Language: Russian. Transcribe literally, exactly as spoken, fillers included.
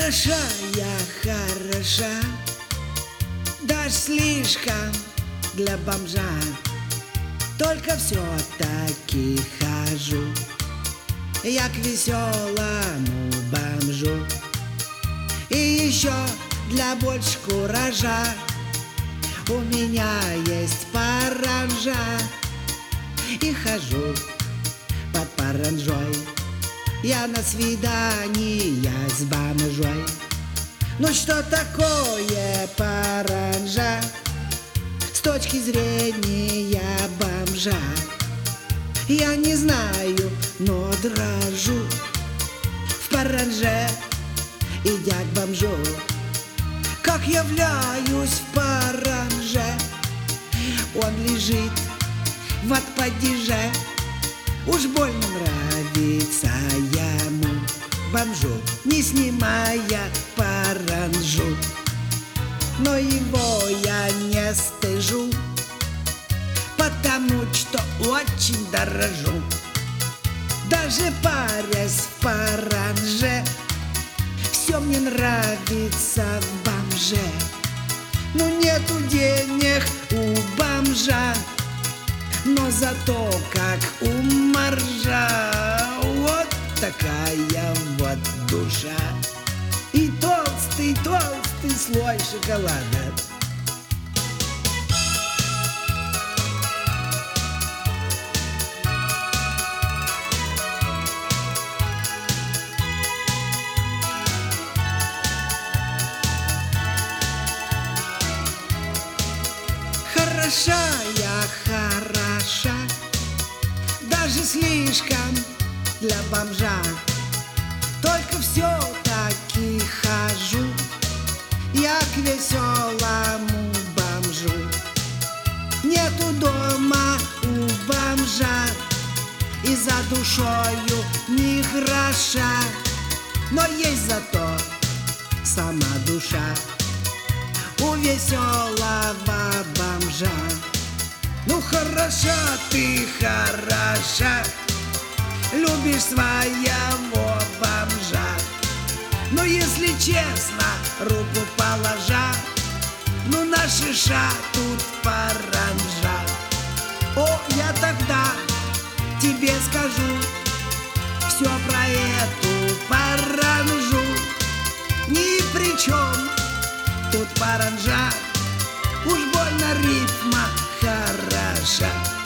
Хороша я, хороша, даже слишком для бомжа. Только все-таки хожу я к веселому бомжу. И еще для больше куража у меня есть паранжа. И хожу под паранжой я на свидание с бомжой. Ну что такое паранжа с точки зрения бомжа? Я не знаю, но дрожу в паранже, идя к бомжу. Как являюсь в паранже, он лежит в отпадеже. Уж больно нравится ему бомжу, не снимая паранжу. Но его я не стыжу, потому что очень дорожу. Даже парясь в паранже, все мне нравится в бомже. Ну нету денег у бомжа, но зато как у моржа. Вот такая вот душа. И толстый, толстый слой шоколада. Хороша я, хороша, даже слишком для бомжа. Только все-таки хожу я к веселому бомжу. Нету дома у бомжа и за душою ни гроша, но есть зато сама душа у веселого бомжа. Ну хороша ты, хороша, любишь своего бомжа. Но если честно, руку положа, ну на шиша тут паранжа. О, я тогда тебе скажу все про эту паранжу. Ни при чем тут паранжа, уж больно рифма хороша.